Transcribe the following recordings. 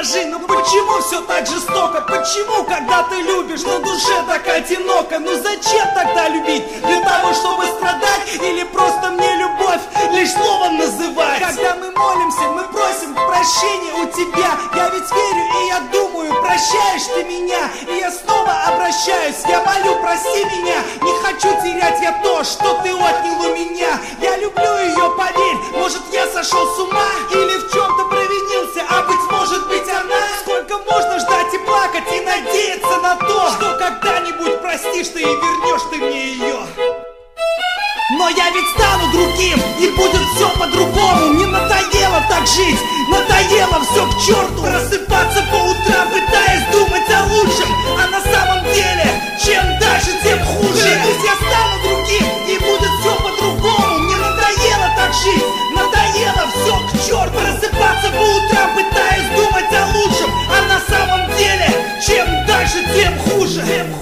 скажи, ну почему все так жестоко? Почему, когда ты любишь, на душе так одиноко? Ну зачем тогда любить? Для того, чтобы страдать? Или просто мне любовь лишь словом называть? Когда мы молимся, мы просим прощения у тебя. Я ведь верю и я думаю, прощаешь ты меня. И я снова обращаюсь, я молю, прости меня. Не хочу терять я то, что ты отнял у меня. Я люблю ее, поверь, может я сошел с ума или в чем-то провинился, а быть может быть она. Сколько можно ждать и плакать и надеяться на то, что когда-нибудь простишь ты и вернешь ты мне ее. Но я ведь стану другим, и будет все по-другому. Мне надоело так жить, надоело все к черту. Просыпаться по утрам, пытаясь думать о лучшем, а на самом деле, чем дальше, тем хуже. Пусть я стану другим, и будет все по-другому. Мне надоело так жить, надоело все к черту. Просыпаться по утрам, пытаясь думать о лучшем, а на самом деле, чем дальше, тем хуже.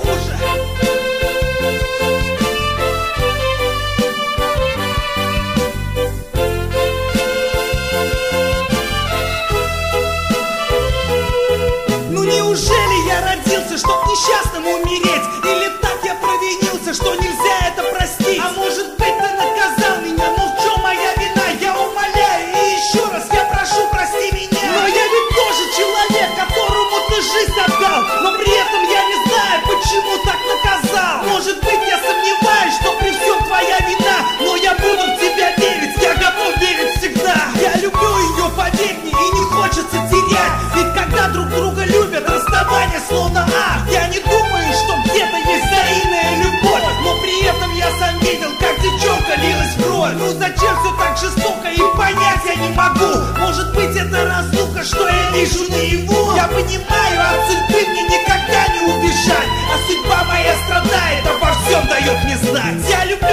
Неужели я родился, чтоб несчастным умереть? Или так я провинился, что нельзя это простить? А может быть ты наказал меня, но в чем моя вина? Я умоляю и еще раз я прошу, прости меня. Но я ведь тоже человек, которому ты жизнь отдал. Но при этом я не знаю, почему так наказал. Может быть я сомневаюсь, что при всем твоя вина, но я буду в тебя верить, я готов верить всегда. Я люблю ее, поверь мне, и не хочется терять. Ведь когда друг друга любят, расставание словно ад. Я не думаю, что где-то есть взаимная любовь, но при этом я сам видел, как девчонка лилась в кровь. Ну зачем все так жестоко, и понять я не могу. Может быть это разлука, что я вижу наяву. Я понимаю, от судьбы мне никогда не убежать, а судьба моя страдает, обо всем дает мне знать. Я люблю